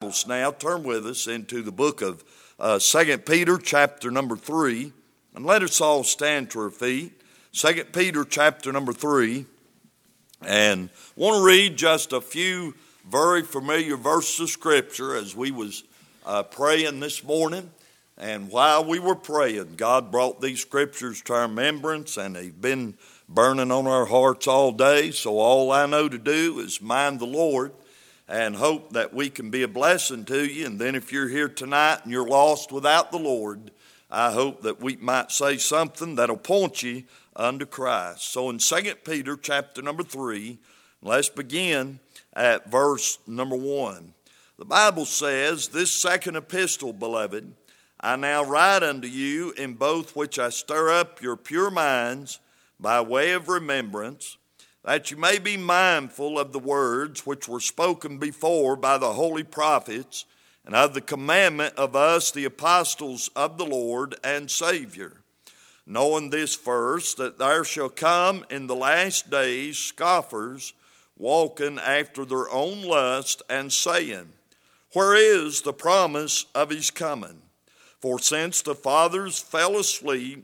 Bibles now, turn with us into the book of 2 Peter chapter number 3. And let us all stand to our feet. 2 Peter chapter number 3. And want to read just a few very familiar verses of Scripture as we was praying this morning. And while we were praying, God brought these Scriptures to our remembrance, and they've been burning on our hearts all day. So all I know to do is mind the Lord and hope that we can be a blessing to you. And then if you're here tonight and you're lost without the Lord, I hope that we might say something that'll point you unto Christ. So in 2 Peter chapter number 3, let's begin at verse number 1. The Bible says, "This second epistle, beloved, I now write unto you, in both which I stir up your pure minds by way of remembrance, that you may be mindful of the words which were spoken before by the holy prophets, and of the commandment of us, the apostles of the Lord and Savior. Knowing this first, that there shall come in the last days scoffers, walking after their own lust, and saying, Where is the promise of his coming? For since the fathers fell asleep,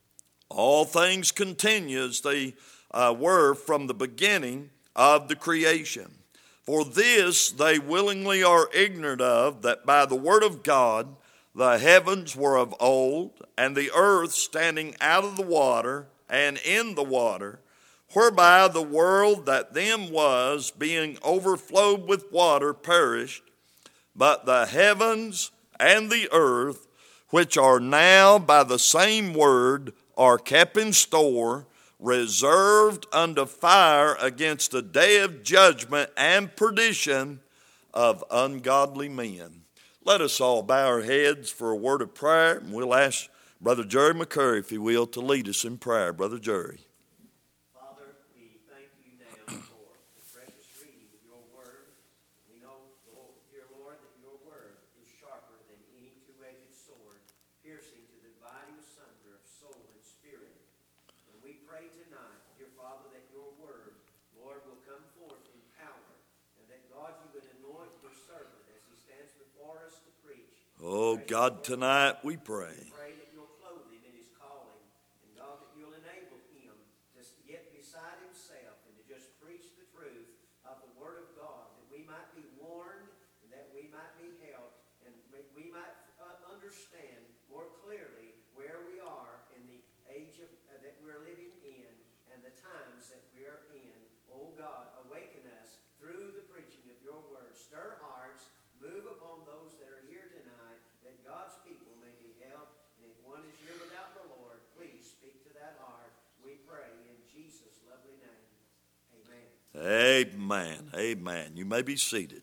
all things continue as they were from the beginning of the creation. For this they willingly are ignorant of, that by the word of God the heavens were of old, and the earth standing out of the water and in the water, whereby the world that then was, being overflowed with water, perished. But the heavens and the earth, which are now by the same word, are kept in store, reserved unto fire against the day of judgment and perdition of ungodly men." Let us all bow our heads for a word of prayer, and we'll ask Brother Jerry McCurry, if he will, to lead us in prayer. Brother Jerry. Father, we thank you now for the precious reading of your word. We know, dear Lord, that your word is sharper than any two-edged sword, piercing to the dividing asunder of soul and spirit. And we pray tonight, dear Father, that your word, Lord, will come forth in power, and that, God, you would anoint your servant as he stands before us to preach. Oh, God, tonight we pray. Pray that you'll clothe him in his calling, and God, that you'll enable him to get beside himself and to just preach the truth of the word of God, that we might be warned, and that we might be helped, and we might understand more clearly where we are in the age that we're living in and the times that we are in. Oh God, awaken us through the preaching of your word. Stir hearts, move upon those that are here tonight, that God's people may be helped. And if one is here without the Lord, please speak to that heart. We pray in Jesus' lovely name. Amen. Amen. Amen. You may be seated.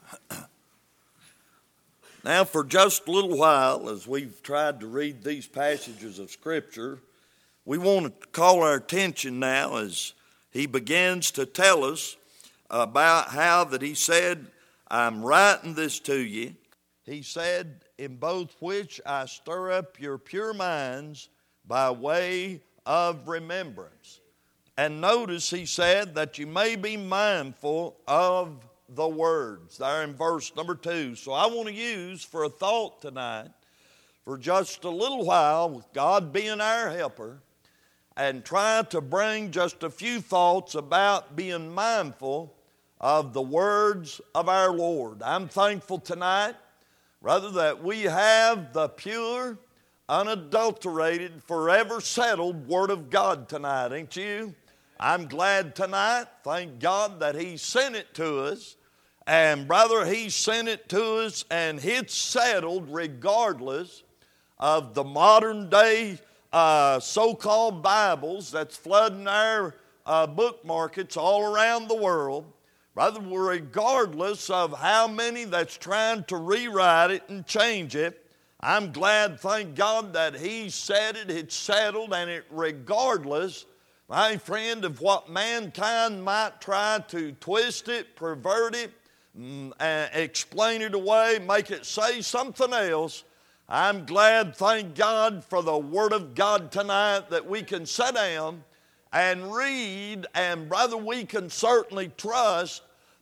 Now, for just a little while, as we've tried to read these passages of Scripture, we want to call our attention now as he begins to tell us about how that he said, I'm writing this to you. He said, in both which I stir up your pure minds by way of remembrance. And notice he said that you may be mindful of the words, there in verse number 2. So I want to use for a thought tonight, for just a little while, with God being our helper, and try to bring just a few thoughts about being mindful of the words of our Lord. I'm thankful tonight, rather, that we have the pure, unadulterated, forever settled Word of God tonight, ain't you? I'm glad tonight, thank God, that He sent it to us. And brother, He sent it to us, and it's settled regardless of the modern day so-called Bibles that's flooding our book markets all around the world. Brother, regardless of how many that's trying to rewrite it and change it, I'm glad, thank God, that He said it, it's settled, and it regardless, my friend, of what mankind might try to twist it, pervert it, explain it away, make it say something else. I'm glad, thank God, for the Word of God tonight that we can sit down and read, and brother, we can certainly trust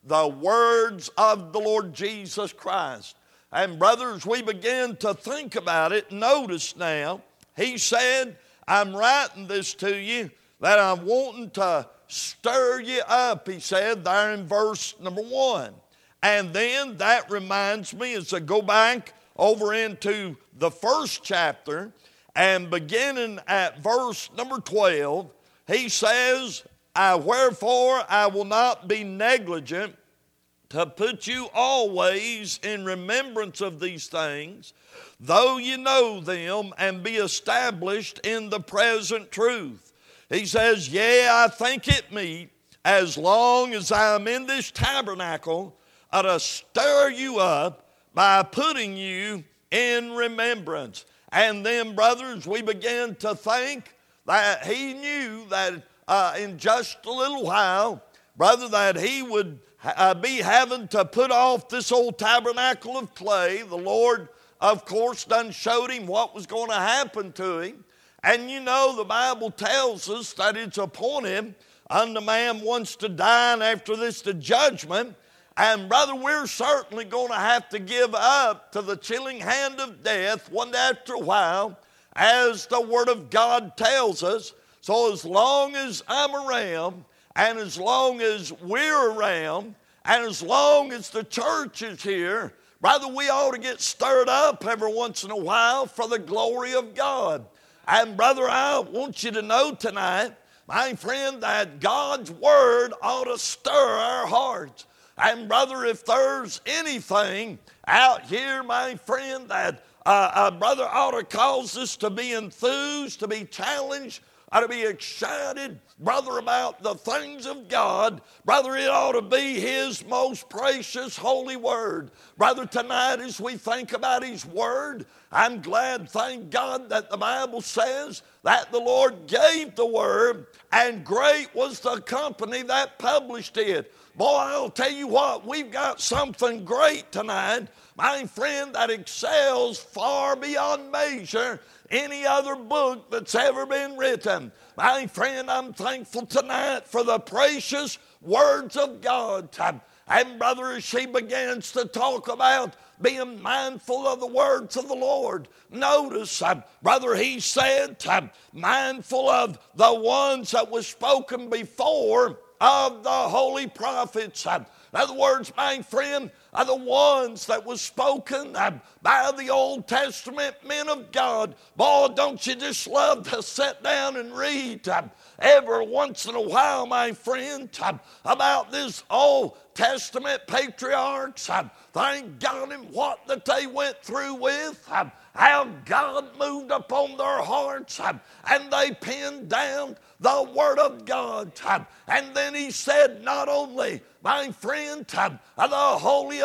the words of the Lord Jesus Christ. And brothers, we begin to think about it. Notice now, he said, I'm writing this to you that I'm wanting to stir you up, he said there in verse number 1. And then that reminds me as I go back over into the first chapter and beginning at verse number 12, he says, wherefore I will not be negligent to put you always in remembrance of these things, though you know them and be established in the present truth. He says, yea, I think it meet, as long as I am in this tabernacle, to stir you up by putting you in remembrance. And then, brothers, we began to think that he knew that in just a little while, brother, that he would be having to put off this old tabernacle of clay. The Lord, of course, done showed him what was going to happen to him. And you know, the Bible tells us that it's appointed unto man once to die, and after this the judgment. And brother, we're certainly going to have to give up to the chilling hand of death one after a while, as the Word of God tells us. So as long as I'm around, and as long as we're around, and as long as the church is here, brother, we ought to get stirred up every once in a while for the glory of God. And brother, I want you to know tonight, my friend, that God's Word ought to stir our hearts. And brother, if there's anything out here, my friend, that brother ought to cause us to be enthused, to be challenged, ought to be excited, brother, about the things of God, brother, it ought to be His most precious holy Word. Brother, tonight as we think about His Word, I'm glad, thank God, that the Bible says that the Lord gave the Word, and great was the company that published it. Boy, I'll tell you what, we've got something great tonight, my friend, that excels far beyond measure any other book that's ever been written. My friend, I'm thankful tonight for the precious words of God. And brother, as she begins to talk about being mindful of the words of the Lord, notice, brother, he said, mindful of the ones that was spoken before of the holy prophets. In other words, my friend, are the ones that was spoken by the Old Testament men of God. Boy, don't you just love to sit down and read every once in a while, my friend, about this Old Testament patriarchs. Thank God in what that they went through with, how God moved upon their hearts, and they penned down the Word of God. And then he said, not only, my friend, the holy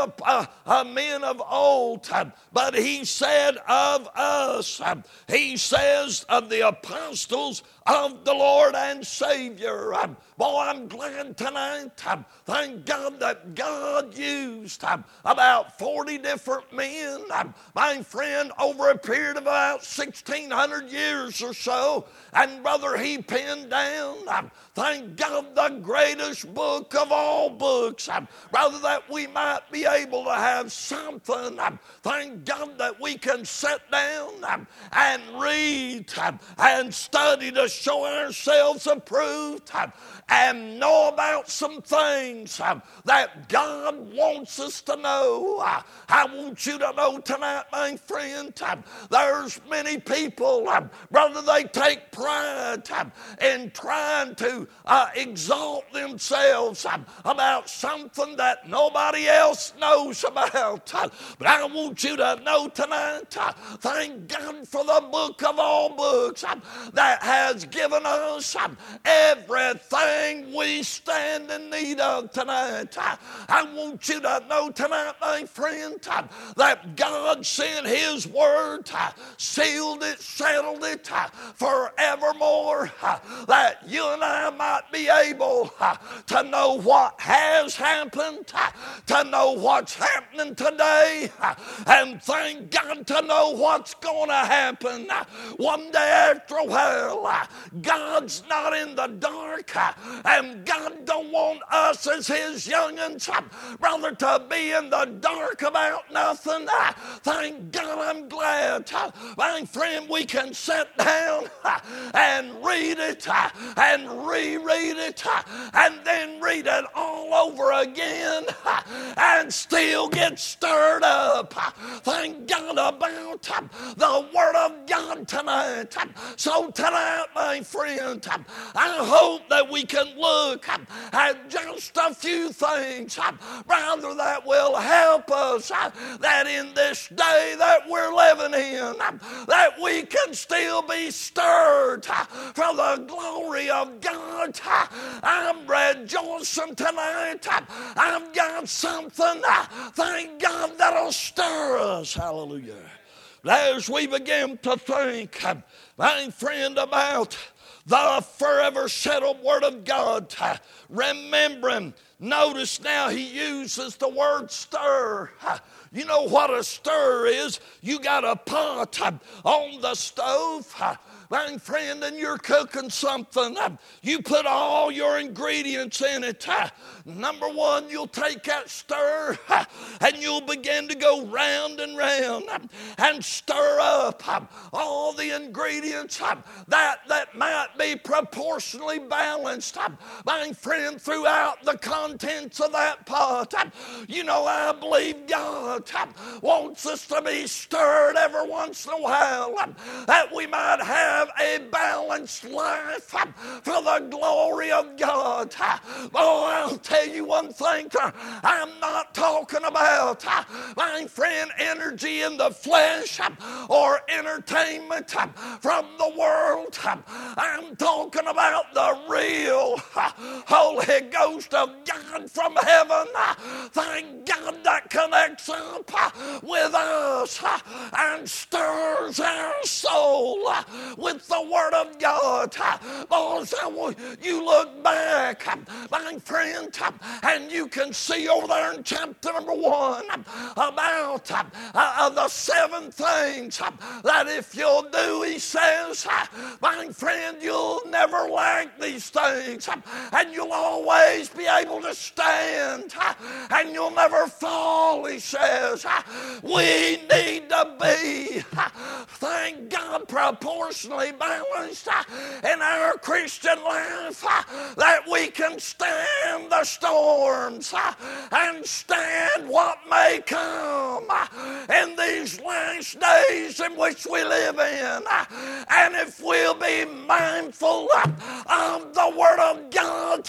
men of old, but he said of us, he says of the apostles of the Lord and Savior. Boy, I'm glad tonight, thank God, that God used about 40 different men, my friend, over a period of about 1,600 years or so. And brother, he penned down, thank God, the greatest book of all books. Brother, that we might be able to have something, thank God, that we can sit down and read and study to show ourselves approved and know about some things that God wants us to know. I want you to know tonight, my friend, there's many people, brother, they take pride in trying to exalt themselves about something that nobody else knows about. But I want you to know tonight, thank God for the book of all books that has given us everything we stand in need of tonight. I want you to know tonight, my friend, that God sent His word, sealed it, settled it forevermore, that you and I might be able to know what has happened, to know what's happening today, and thank God to know what's going to happen one day after a while. God's not in the dark, and God don't want us as His young'uns, brother, to be in the dark about nothing. Thank God, I'm glad, my friend, we can sit down and read it and reread it and then read it all over again and still get stirred up. Thank God about the Word of God tonight. So tonight, my friend, I hope that we can look at just a few things, rather, that will help us, that in this day that we're living in, that we can still be stirred for the glory of God. I'm rejoicing tonight. I've got something, thank God, that'll stir us. Hallelujah. As we begin to think, my friend, about the forever settled Word of God, remembering, notice now he uses the word stir. You know what a stir is? You got a pot on the stove, my friend, and you're cooking something. You put all your ingredients in it. Number one, you'll take that stir and you'll begin to go round and round and stir up all the ingredients that might be proportionally balanced, my friend, throughout the contents of that pot. You know, I believe God wants us to be stirred every once in a while, that we might have a balanced life for the glory of God. Oh, I'll tell you one thing, I'm not talking about, my friend, energy in the flesh or entertainment from the world. I'm talking about the real Holy Ghost of God from heaven. Thank God, that connects up with us and stirs our soul with the Word of God. Oh, so you look back, my friend, and you can see over there in chapter number 1 about the 7 things that if you'll do, he says, my friend, you'll never lack these things, and you'll always be able to stand, and you'll never fall, he says. We need to be, thank God, proportionally balanced in our Christian life, that we can stand the storms and stand what may come in these last days in which we live in. And if we'll be mindful of the Word of God,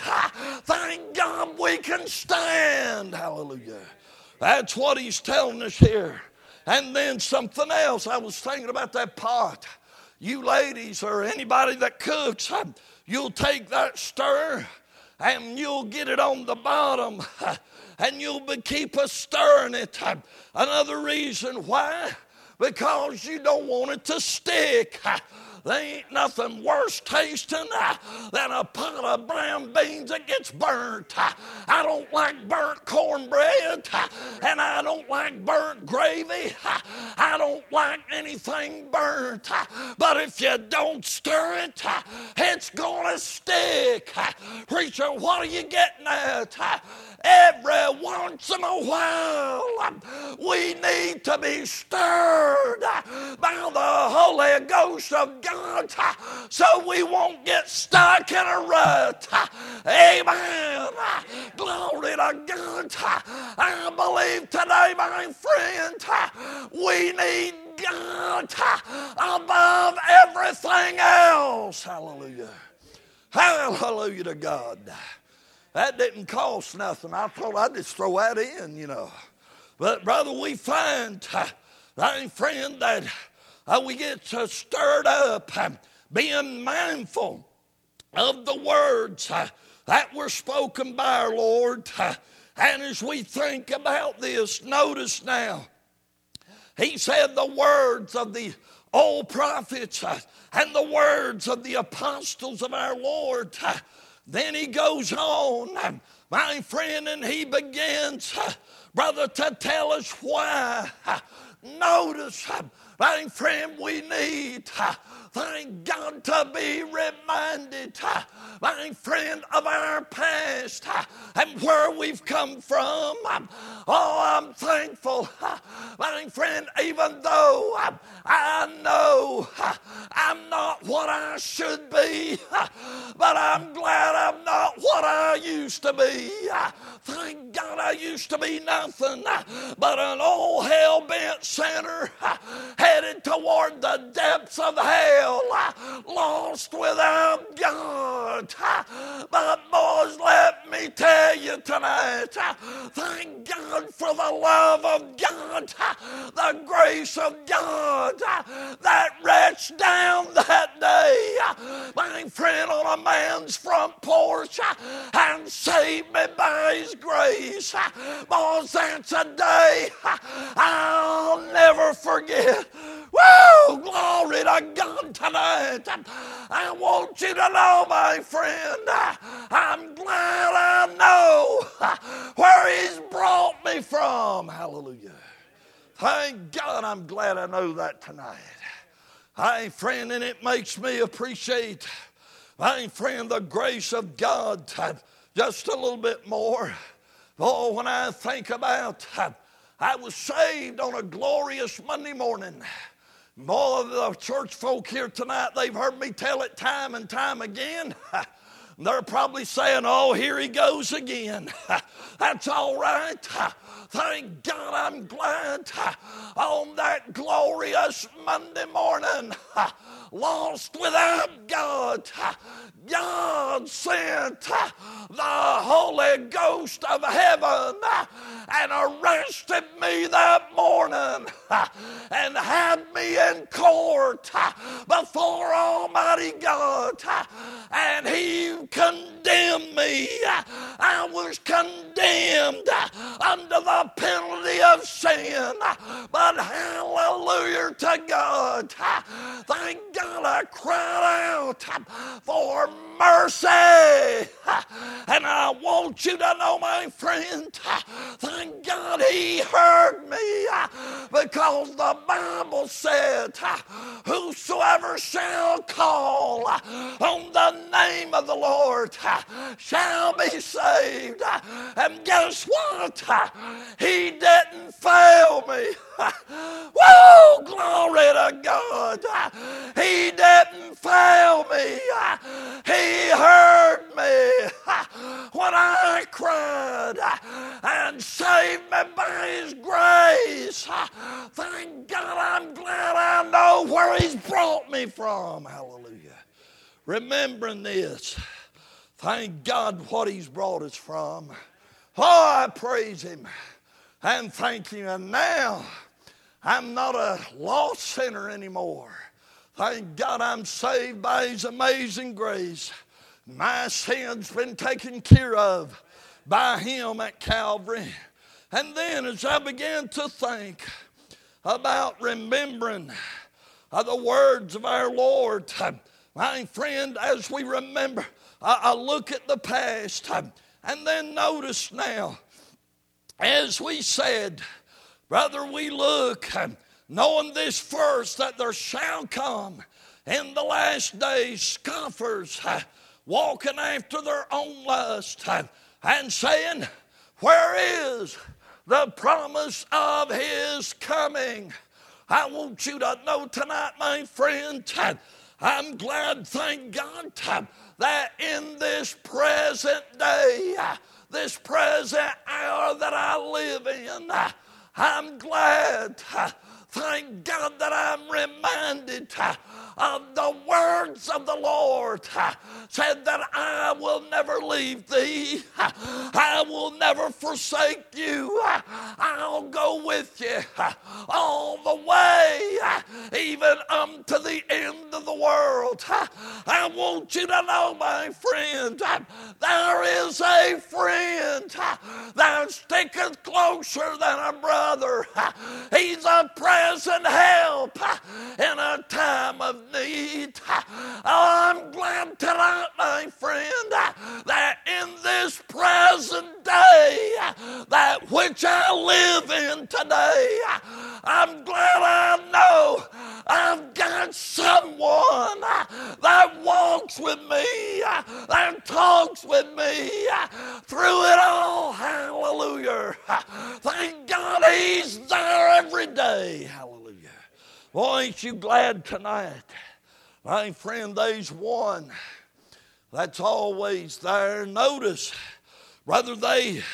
thank God we can stand. Hallelujah. That's what he's telling us here. And then something else, I was thinking about that pot. You ladies or anybody that cooks, you'll take that stir and you'll get it on the bottom and you'll keep a stirring it. Another reason why? Because you don't want it to stick. There ain't nothing worse tasting than a pot of brown beans that gets burnt. I don't like burnt cornbread, and I don't like burnt gravy. I don't like anything burnt. But if you don't stir it, it's going to stick. Preacher, what are you getting at? Every once in a while, we need to be stirred by the Holy Ghost of God so we won't get stuck in a rut. Amen. Glory to God. I believe today, my friend, we need God above everything else. Hallelujah. Hallelujah to God. That didn't cost nothing. I thought I'd just throw that in, you know. But, brother, we find, my friend, that we get stirred up, being mindful of the words that were spoken by our Lord. And as we think about this, notice now, he said the words of the old prophets and the words of the apostles of our Lord. Then he goes on, my friend, and he begins, brother, to tell us why. Notice, my friend, we need, thank God, to be reminded, my friend, of our past and where we've come from. Oh, I'm thankful, my friend, even though I know I'm not what I should be, but I'm glad I'm not what I used to be. Thank God I used to be nothing but an old hell-bent sinner headed toward the depths of hell, lost without God. But boys, let me tell you tonight, thank God for the love of God, the grace of God that reached down that day, my friend, on a man's front porch and saved me by his grace. Boys, that's a day I'll never forget. Woo! Glory to God tonight. I want you to know, my friend, I'm glad I know where he's brought me from. Hallelujah. Thank God, I'm glad I know that tonight. My friend, and it makes me appreciate, my friend, the grace of God just a little bit more. Oh, when I think about, I was saved on a glorious Monday morning. More of the church folk here tonight, they've heard me tell it time and time again. They're probably saying, oh, here he goes again. That's all right. Thank God, I'm glad on that glorious Monday morning, lost without God, God sent the Holy Ghost of heaven and arrested me that morning and had me in court before Almighty God, and he condemned me. I was condemned under the penalty of sin, but hallelujah to God. Thank God I cried out for mercy. And I want you to know, my friend, thank God he heard me, because the Bible said, whosoever shall call on the name of the Lord shall be saved. And guess what? He didn't fail me. Woo! Glory to God. He didn't fail me. He heard me when I cried and saved me by his grace. Thank God, I'm glad I know where he's brought me from. Hallelujah. Remembering this, thank God what he's brought us from. Oh, I praise him and thank him. And now I'm not a lost sinner anymore. Thank God I'm saved by his amazing grace. My sin's been taken care of by him at Calvary. And then as I began to think about remembering the words of our Lord, my friend, as we remember, I look at the past and then notice now, as we said, brother, we look knowing this first, that there shall come in the last days scoffers walking after their own lust and saying, where is the promise of his coming? I want you to know tonight, my friend, I'm glad, thank God, that in this present day, this present hour that I live in, I'm glad, Thank God that I'm reminded of the words of the Lord. Said that I will never leave thee. I will never forsake you. I'll go with you all the way, even unto the end of the world. I want you to know, my friend, there is a friend that sticketh closer than a brother. He's a present help in a time of need. I'm glad tonight, my friend, that in this present day, that which I live in today, I'm glad I know I've got someone that walks with me, that talks with me through it all. Hallelujah. Thank God he's there every day. Hallelujah. Boy, ain't you glad tonight? My friend, there's one that's always there. Notice, brother, they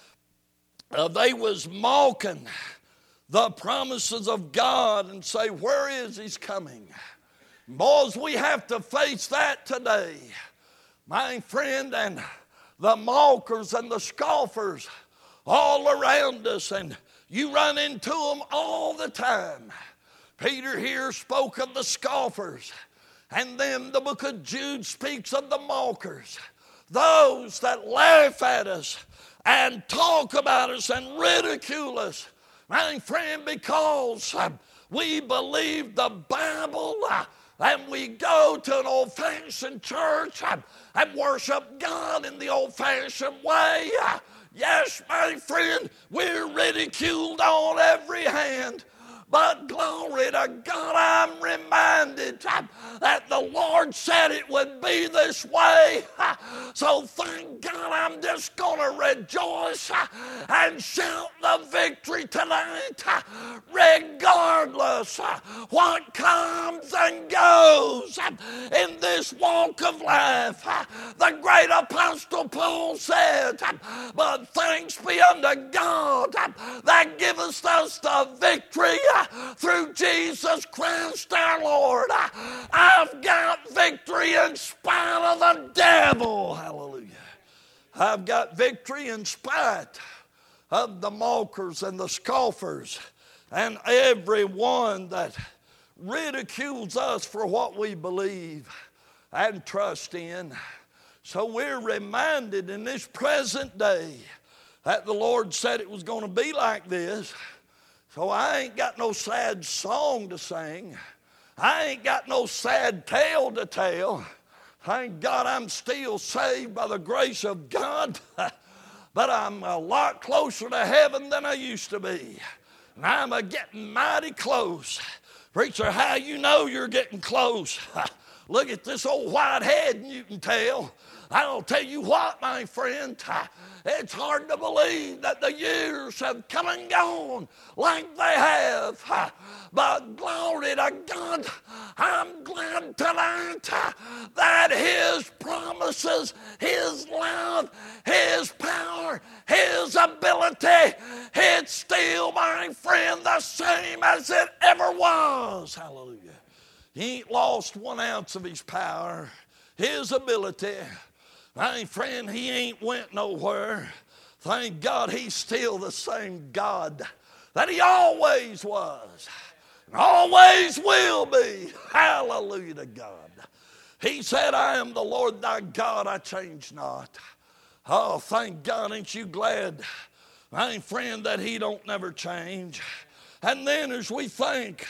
was mocking the promises of God and say, where is He's coming? Boys, we have to face that today. My friend, and the mockers and the scoffers all around us, and you run into them all the time. Peter here spoke of the scoffers, and then the book of Jude speaks of the mockers, those that laugh at us and talk about us and ridicule us. My friend, because we believe the Bible and we go to an old-fashioned church and worship God in the old-fashioned way, yes, my friend, we're ridiculed on every hand. But glory to God, I'm reminded that the Lord said it would be this way. So thank God I'm just going to rejoice and shout the victory tonight, regardless what comes and goes in this walk of life. The great apostle Paul said, but thanks be unto God that giveth us the victory through Jesus Christ our Lord. I've got victory in spite of the devil. Hallelujah. I've got victory in spite of the mockers and the scoffers and everyone that ridicules us for what we believe and trust in. So we're reminded in this present day that the Lord said it was going to be like this. So I ain't got no sad song to sing. I ain't got no sad tale to tell. Thank God I'm still saved by the grace of God. But I'm a lot closer to heaven than I used to be. And I'm getting mighty close. Preacher, how you know you're getting close? Look at this old white head and you can tell. I'll tell you what, my friend, it's hard to believe that the years have come and gone like they have. But glory to God, I'm glad tonight that His promises, His love, His power, His ability, it's still, my friend, the same as it ever was. Hallelujah. He ain't lost 1 ounce of His power, His ability. My friend, He ain't went nowhere. Thank God He's still the same God that He always was and always will be. Hallelujah to God. He said, I am the Lord thy God, I change not. Oh, thank God, ain't you glad, my friend, that He don't never change. And then as we think,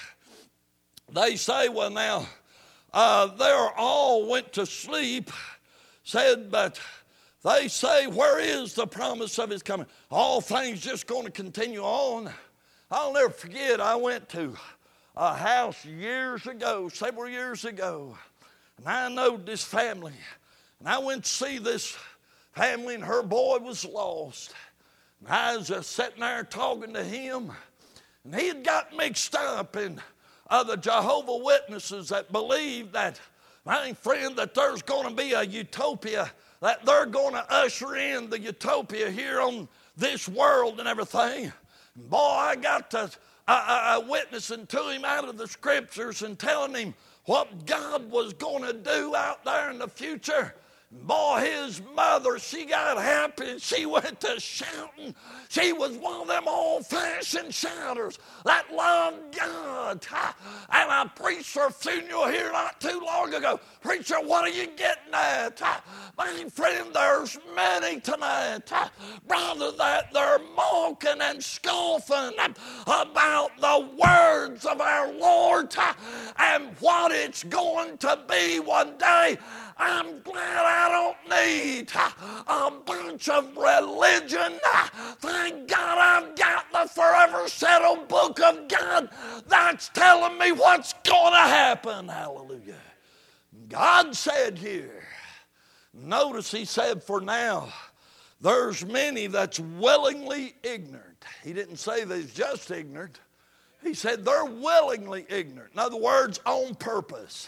they say, well now, they all went to sleep, said, but they say, where is the promise of His coming? All things just going to continue on. I'll never forget, I went to a house years ago, several years ago, and I knowed this family. And I went to see this family, and her boy was lost. And I was just sitting there talking to him, and he had got mixed up in the Jehovah Witnesses that believe that, my friend, that there's going to be a utopia, that they're going to usher in the utopia here on this world and everything. And boy, I got to witnessing to him out of the scriptures and telling him what God was going to do out there in the future. Boy, his mother, she got happy and she went to shouting. She was one of them old-fashioned shouters that loved God. And I preached her funeral here not too long ago. Preacher, what are you getting at? My friend, there's many tonight, brother, that they're mocking and scoffing about the words of our Lord and what it's going to be one day. I'm glad I don't need a bunch of religion. Thank God I've got the forever settled book of God that's telling me what's going to happen. Hallelujah. God said here, notice he said, for now, there's many that's willingly ignorant. He didn't say they're just ignorant. He said they're willingly ignorant. In other words, on purpose.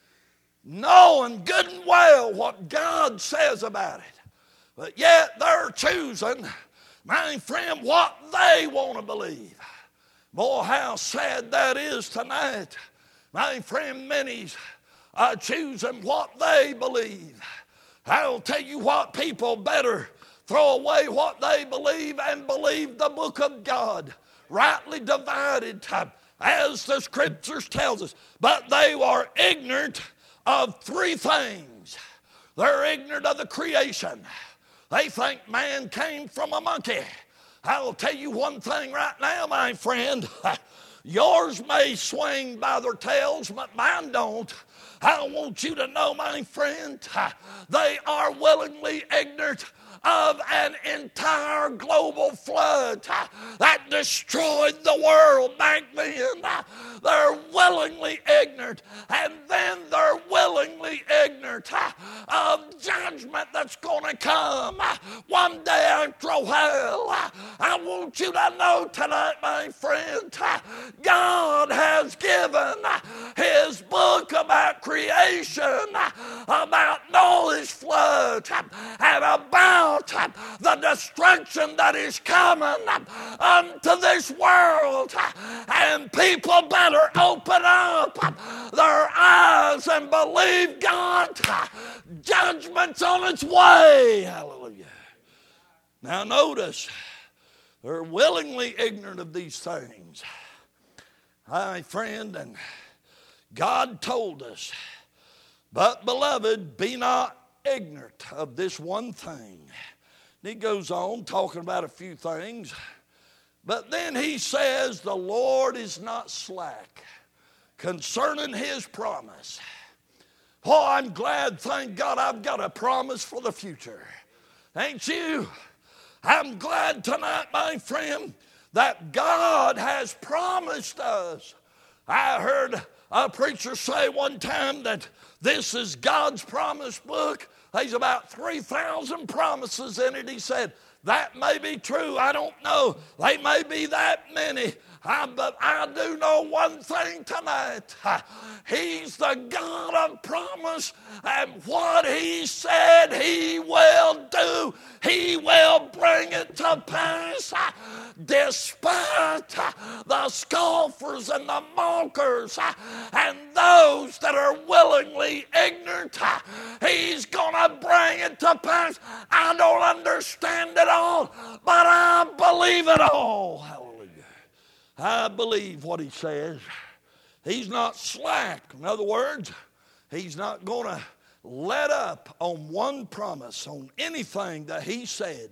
Knowing good and well what God says about it. But yet they're choosing, my friend, what they want to believe. Boy, how sad that is tonight. My friend, many's choosing what they believe. I'll tell you what, people better throw away what they believe and believe the book of God, rightly divided, as the scriptures tells us. But they were ignorant of three things. They're ignorant of the creation. They think man came from a monkey. I'll tell you one thing right now, my friend. Yours may swing by their tails, but mine don't. I want you to know, my friend, they are willingly ignorant of an entire global flood that destroyed the world back then. They're willingly ignorant, and then they're willingly ignorant of judgment that's going to come one day after a while. I want you to know tonight, my friend, God has given his book about creation, about Noah's flood, and about the destruction that is coming unto this world. And people better open up their eyes and believe God. Judgment's on its way. Hallelujah. Now notice, they're willingly ignorant of these things. My friend, and God told us, but beloved, be not ignorant of this one thing. And he goes on talking about a few things. But then he says, the Lord is not slack concerning his promise. Oh, I'm glad, thank God, I've got a promise for the future. Ain't you? I'm glad tonight, my friend, that God has promised us. I heard a preacher say one time that this is God's promise book. There's about 3,000 promises in it. He said, that may be true. I don't know. They may be that many. But I do know one thing tonight. He's the God of promise, and what he said he will do, he will bring it to pass. Despite the scoffers and the mockers and those that are willingly ignorant, he's going to bring it to pass. I don't understand it all, but I believe it all. Hallelujah. I believe what he says. He's not slack. In other words, he's not going to let up on one promise, on anything that he said.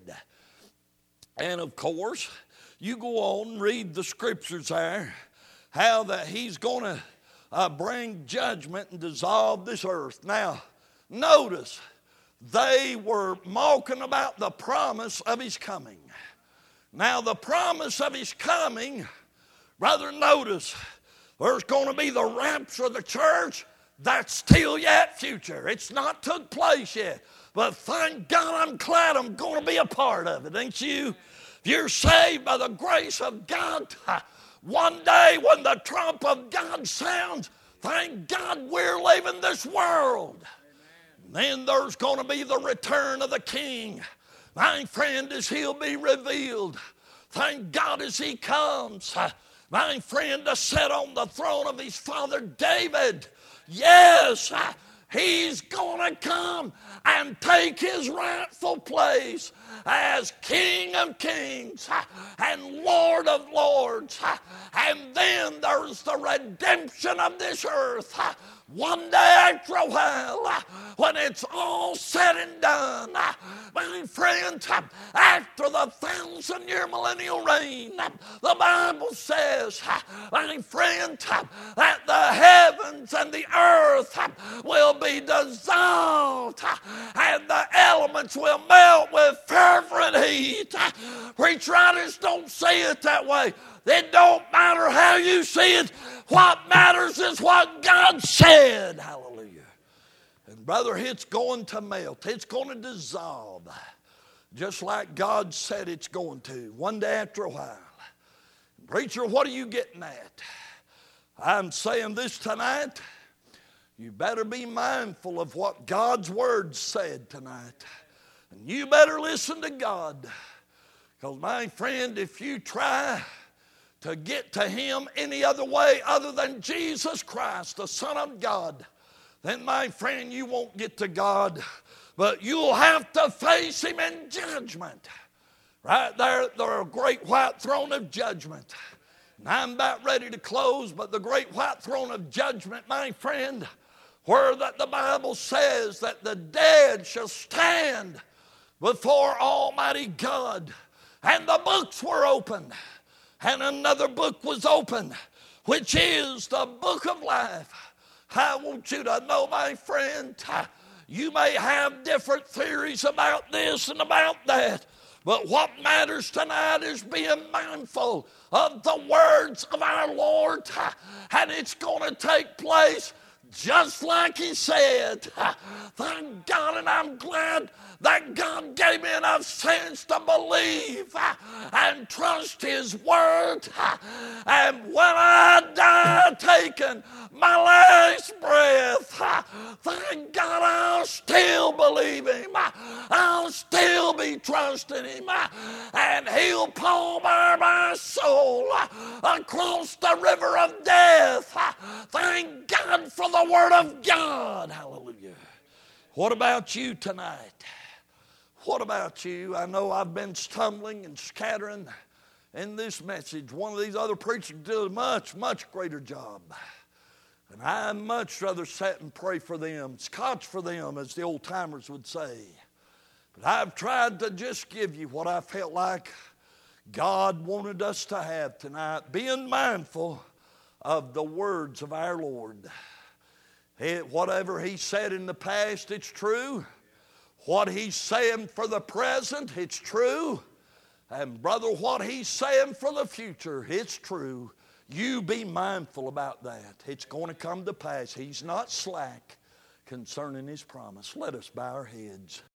And of course, you go on and read the scriptures there, how that he's going to bring judgment and dissolve this earth. Now, notice, they were mocking about the promise of his coming. Now, the promise of his coming, brother, notice, there's going to be the rapture of the church. That's still yet future. It's not took place yet. But thank God, I'm glad I'm going to be a part of it, ain't you? If you're saved by the grace of God, one day when the trump of God sounds, thank God we're leaving this world. Then there's going to be the return of the King. My friend, as he'll be revealed. Thank God as he comes. my friend, to sit on the throne of his father David. Yes, he's going to come and take his rightful place as King of Kings and Lord of Lords. And then there's the redemption of this earth. One day after a while, when it's all said and done, my friend, after the 1,000-year millennial reign, the Bible says, my friend, that the heavens and the earth will be dissolved and the elements will melt with fervent heat. Preacher, I just don't see it that way. It don't matter how you see it. What matters is what God said. Hallelujah. And brother, it's going to melt. It's going to dissolve. Just like God said it's going to. One day after a while. Preacher, what are you getting at? I'm saying this tonight. You better be mindful of what God's word said tonight. And you better listen to God. Because my friend, if you try to get to him any other way other than Jesus Christ, the Son of God, then my friend, you won't get to God, but you'll have to face him in judgment. Right there, there's a great white throne of judgment. And I'm about ready to close, but the great white throne of judgment, my friend, where that the Bible says that the dead shall stand before Almighty God, and the books were opened. And another book was opened, which is the book of life. I want you to know, my friend, you may have different theories about this and about that, but what matters tonight is being mindful of the words of our Lord, and it's going to take place just like he said. Thank God, and I'm glad that God gave me enough sense to believe and trust his word. And when I die taking my last breath, thank God I'll still believe him. I'll still be trusting him. And he'll palm my soul across the river of death. Thank God for the word of God. Hallelujah. What about you tonight? What about you? I know I've been stumbling and scattering in this message. One of these other preachers did a much, much greater job. And I'd much rather sit and pray for them, scotch for them, as the old timers would say. But I've tried to just give you what I felt like God wanted us to have tonight, being mindful of the words of our Lord. Whatever he said in the past, it's true. What he's saying for the present, it's true. And brother, what he's saying for the future, it's true. You be mindful about that. It's going to come to pass. He's not slack concerning his promise. Let us bow our heads.